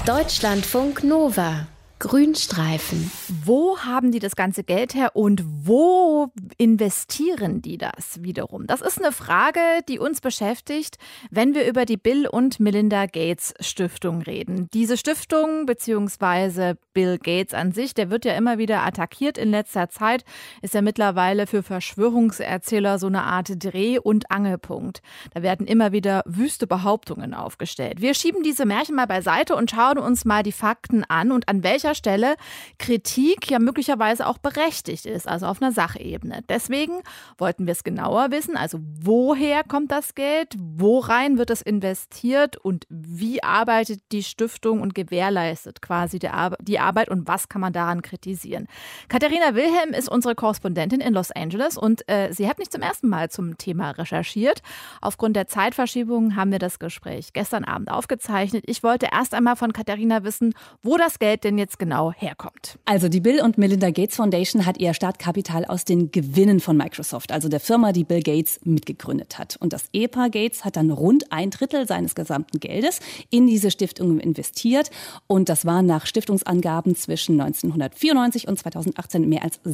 Deutschlandfunk Nova. Grünstreifen. Wo haben die das ganze Geld her und wo investieren die das wiederum? Das ist eine Frage, die uns beschäftigt, wenn wir über die Bill und Melinda Gates Stiftung reden. Diese Stiftung bzw. Bill Gates an sich, der wird ja immer wieder attackiert in letzter Zeit, ist ja mittlerweile für Verschwörungserzähler so eine Art Dreh- und Angelpunkt. Da werden immer wieder wüste Behauptungen aufgestellt. Wir schieben diese Märchen mal beiseite und schauen uns mal die Fakten an und an welcher Stelle Kritik ja möglicherweise auch berechtigt ist, also auf einer Sachebene. Deswegen wollten wir es genauer wissen, also woher kommt das Geld, worein wird es investiert und wie arbeitet die Stiftung und gewährleistet quasi die Arbeit und was kann man daran kritisieren. Katharina Wilhelm ist unsere Korrespondentin in Los Angeles und sie hat nicht zum ersten Mal zum Thema recherchiert. Aufgrund der Zeitverschiebung haben wir das Gespräch gestern Abend aufgezeichnet. Ich wollte erst einmal von Katharina wissen, wo das Geld denn jetzt genau herkommt. Also die Bill und Melinda Gates Foundation hat ihr Startkapital aus den Gewinnen von Microsoft, also der Firma, die Bill Gates mitgegründet hat. Und das Ehepaar Gates hat dann rund 1/3 seines gesamten Geldes in diese Stiftung investiert. Und das waren nach Stiftungsangaben zwischen 1994 und 2018 mehr als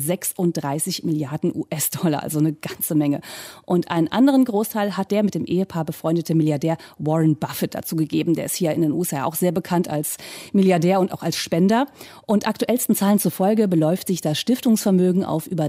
36 Milliarden US-Dollar, also eine ganze Menge. Und einen anderen Großteil hat der mit dem Ehepaar befreundete Milliardär Warren Buffett dazu gegeben. Der ist hier in den USA auch sehr bekannt als Milliardär und auch als Spender. Und aktuellsten Zahlen zufolge beläuft sich das Stiftungsvermögen auf über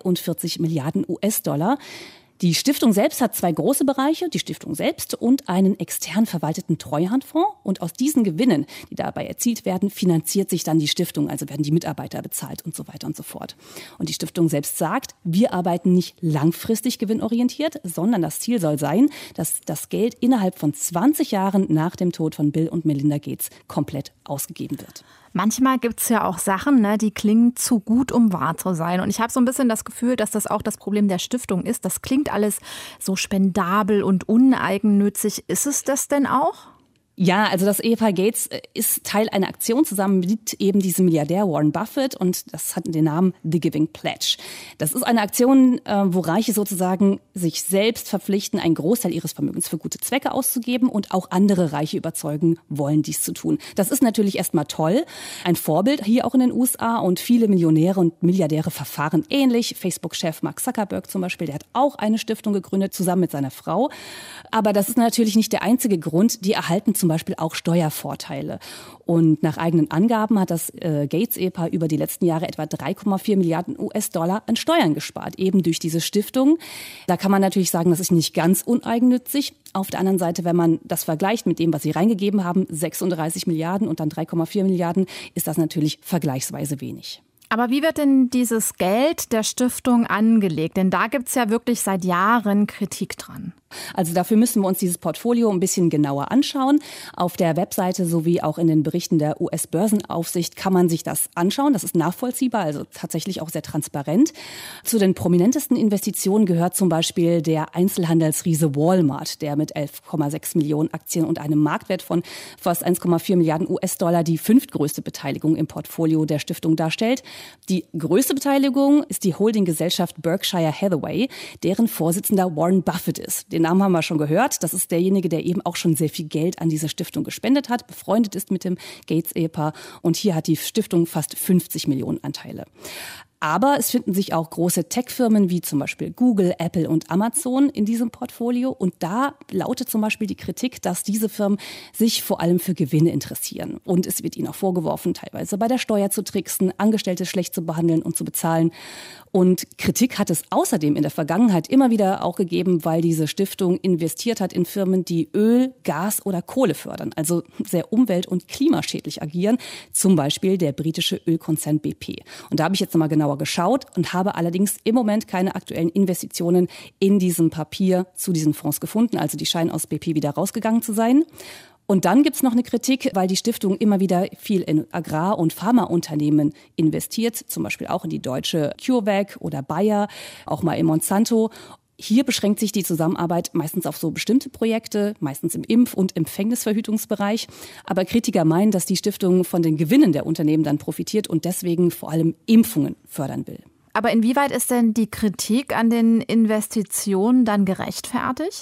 43 Milliarden US-Dollar. Die Stiftung selbst hat 2 große Bereiche, die Stiftung selbst und einen extern verwalteten Treuhandfonds. Und aus diesen Gewinnen, die dabei erzielt werden, finanziert sich dann die Stiftung, also werden die Mitarbeiter bezahlt und so weiter und so fort. Und die Stiftung selbst sagt, wir arbeiten nicht langfristig gewinnorientiert, sondern das Ziel soll sein, dass das Geld innerhalb von 20 Jahren nach dem Tod von Bill und Melinda Gates komplett ausgegeben wird. Manchmal gibt es ja auch Sachen, die klingen zu gut, um wahr zu sein. Und ich habe so ein bisschen das Gefühl, dass das auch das Problem der Stiftung ist. Das klingt alles so spendabel und uneigennützig. Ist es das denn auch? Ja, also das Ehepaar Gates ist Teil einer Aktion zusammen mit eben diesem Milliardär Warren Buffett und das hat den Namen The Giving Pledge. Das ist eine Aktion, wo Reiche sozusagen sich selbst verpflichten, einen Großteil ihres Vermögens für gute Zwecke auszugeben und auch andere Reiche überzeugen wollen, dies zu tun. Das ist natürlich erstmal toll, ein Vorbild hier auch in den USA und viele Millionäre und Milliardäre verfahren ähnlich. Facebook-Chef Mark Zuckerberg zum Beispiel, der hat auch eine Stiftung gegründet, zusammen mit seiner Frau. Aber das ist natürlich nicht der einzige Grund, die erhalten zum Beispiel auch Steuervorteile. Und nach eigenen Angaben hat das Gates-Ehepaar über die letzten Jahre etwa 3,4 Milliarden US-Dollar an Steuern gespart, eben durch diese Stiftung. Da kann man natürlich sagen, das ist nicht ganz uneigennützig. Auf der anderen Seite, wenn man das vergleicht mit dem, was sie reingegeben haben, 36 Milliarden und dann 3,4 Milliarden, ist das natürlich vergleichsweise wenig. Aber wie wird denn dieses Geld der Stiftung angelegt? Denn da gibt es ja wirklich seit Jahren Kritik dran. Also dafür müssen wir uns dieses Portfolio ein bisschen genauer anschauen. Auf der Webseite sowie auch in den Berichten der US-Börsenaufsicht kann man sich das anschauen. Das ist nachvollziehbar, also tatsächlich auch sehr transparent. Zu den prominentesten Investitionen gehört zum Beispiel der Einzelhandelsriese Walmart, der mit 11,6 Millionen Aktien und einem Marktwert von fast 1,4 Milliarden US-Dollar die 5. Beteiligung im Portfolio der Stiftung darstellt. Die größte Beteiligung ist die Holdinggesellschaft Berkshire Hathaway, deren Vorsitzender Warren Buffett ist. Den Namen haben wir schon gehört. Das ist derjenige, der eben auch schon sehr viel Geld an diese Stiftung gespendet hat, befreundet ist mit dem Gates-Ehepaar. Und hier hat die Stiftung fast 50 Millionen Anteile. Aber es finden sich auch große Tech-Firmen wie zum Beispiel Google, Apple und Amazon in diesem Portfolio. Und da lautet zum Beispiel die Kritik, dass diese Firmen sich vor allem für Gewinne interessieren. Und es wird ihnen auch vorgeworfen, teilweise bei der Steuer zu tricksen, Angestellte schlecht zu behandeln und zu bezahlen. Und Kritik hat es außerdem in der Vergangenheit immer wieder auch gegeben, weil diese Stiftung investiert hat in Firmen, die Öl, Gas oder Kohle fördern, also sehr umwelt- und klimaschädlich agieren. Zum Beispiel der britische Ölkonzern BP. Und da habe ich jetzt nochmal genauer geschaut und habe allerdings im Moment keine aktuellen Investitionen in diesem Papier zu diesen Fonds gefunden. Also die scheinen aus BP wieder rausgegangen zu sein. Und dann gibt's noch eine Kritik, weil die Stiftung immer wieder viel in Agrar- und Pharmaunternehmen investiert, zum Beispiel auch in die deutsche CureVac oder Bayer, auch mal in Monsanto. Hier beschränkt sich die Zusammenarbeit meistens auf so bestimmte Projekte, meistens im Impf- und Empfängnisverhütungsbereich. Aber Kritiker meinen, dass die Stiftung von den Gewinnen der Unternehmen dann profitiert und deswegen vor allem Impfungen fördern will. Aber inwieweit ist denn die Kritik an den Investitionen dann gerechtfertigt?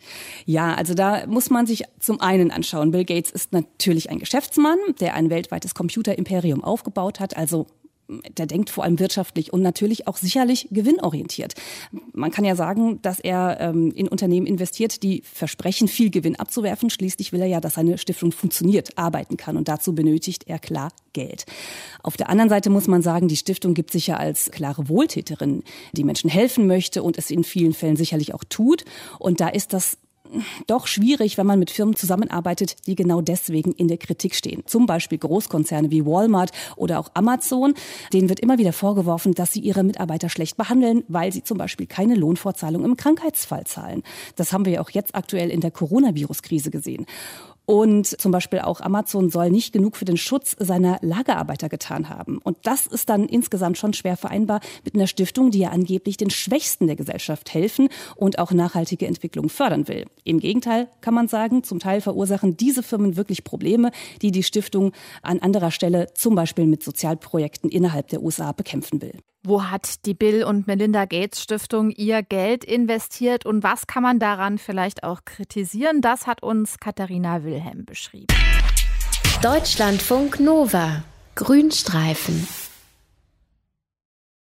Ja, also da muss man sich zum einen anschauen. Bill Gates ist natürlich ein Geschäftsmann, der ein weltweites Computerimperium aufgebaut hat, also der denkt vor allem wirtschaftlich und natürlich auch sicherlich gewinnorientiert. Man kann ja sagen, dass er in Unternehmen investiert, die versprechen, viel Gewinn abzuwerfen. Schließlich will er ja, dass seine Stiftung funktioniert, arbeiten kann. Und dazu benötigt er klar Geld. Auf der anderen Seite muss man sagen, die Stiftung gibt sich ja als klare Wohltäterin, die Menschen helfen möchte und es in vielen Fällen sicherlich auch tut. Und da ist das doch schwierig, wenn man mit Firmen zusammenarbeitet, die genau deswegen in der Kritik stehen. Zum Beispiel Großkonzerne wie Walmart oder auch Amazon. Denen wird immer wieder vorgeworfen, dass sie ihre Mitarbeiter schlecht behandeln, weil sie zum Beispiel keine Lohnfortzahlung im Krankheitsfall zahlen. Das haben wir ja auch jetzt aktuell in der Coronavirus-Krise gesehen. Und zum Beispiel auch Amazon soll nicht genug für den Schutz seiner Lagerarbeiter getan haben. Und das ist dann insgesamt schon schwer vereinbar mit einer Stiftung, die ja angeblich den Schwächsten der Gesellschaft helfen und auch nachhaltige Entwicklung fördern will. Im Gegenteil kann man sagen, zum Teil verursachen diese Firmen wirklich Probleme, die die Stiftung an anderer Stelle zum Beispiel mit Sozialprojekten innerhalb der USA bekämpfen will. Wo hat die Bill und Melinda Gates Stiftung ihr Geld investiert und was kann man daran vielleicht auch kritisieren? Das hat uns Katharina Wilhelm beschrieben. Deutschlandfunk Nova. Grünstreifen.